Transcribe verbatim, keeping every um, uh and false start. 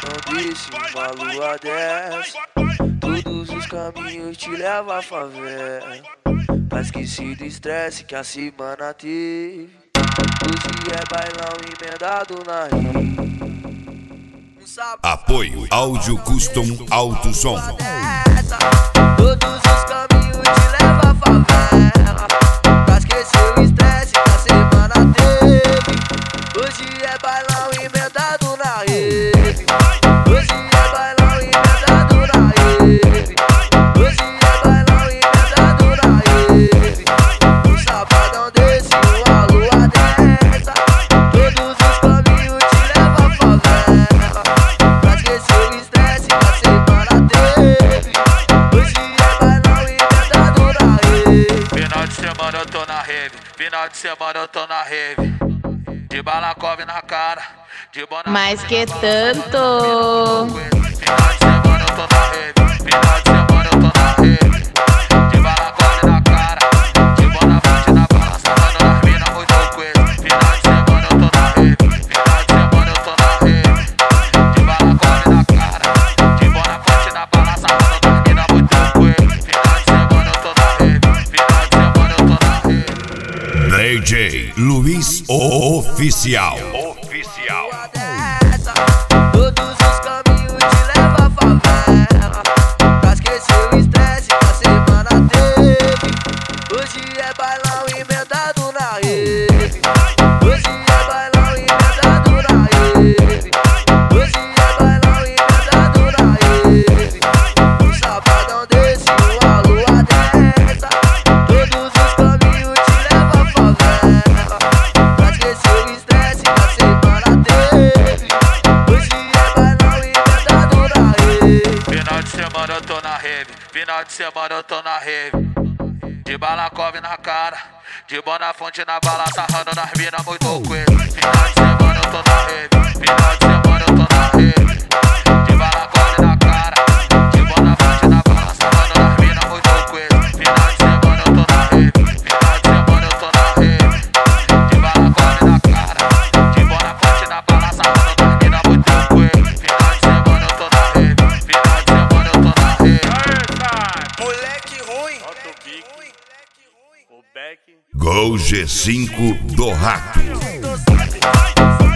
não disse uma lua dessa. Todos os caminhos te levam à favela. Pra esquecer do estresse que a semana teve. Hoje é bailão emendado na rede. Apoio Áudio Custom Alto Som. Todos os caminhos te levam à favela. Pra esquecer o estresse que a semana teve. Hoje é bailão emendado na rede. Hoje é bailão emendado na rede. Hoje é bailão emendado na rede. Um sabadão desse, uma lua dessa. Todos os caminhos te levam à favela. Pra esquecer o estresse que a semana teve. Hoje é bailão emendado na rede. Final de semana eu tô na rave, final de semana eu tô na rave. De balacove na cara, de bona. Mas que tanto? Final de semana eu tô na rave, final de semana eu tô na rave. De balacove na cara, de bona frente na bala, sarrando nas mina muito coisa. Final de semana eu tô na rave, final de semana eu tô na rave. De balacove na cara, de bona frente na bala, sarrando nas mina muito coisa. Final de semana eu tô na rave, final de semana eu tô na rave. D J Luiz Oficial. Oficial. Todos os caminhos te levam à favela. Pra esquecer o estresse que a semana teve. Hoje é bailão emendado na rede. Hoje é bailão emendado na rede. Hoje é bailão emendado na rede. Um sabadão desse, uma lua dessa. Todos os caminhos te levam à favela. Pra esquecer o estresse que a semana teve. Hoje é bailão emendado na rede. Final de semana eu tô na rave, final de semana eu tô na rave. De balacove na cara, de bona fonte na bala, sarrando nas mina muito coisa. Final de semana eu tô na rave, final de semana eu tô na rave. De balacove na cara, de bona fonte na bala, sarrando nas mina muito coisa. Final de semana eu tô na rave, final de semana eu tô na rave. De balacove na cara, de bona fonte na bala, sarrando nas mina muito coisa. Final de semana eu tô na rave, final de semana eu tô na rave. Moleque ruim. O Beck. Gol G cinco do Rato. Tô sempre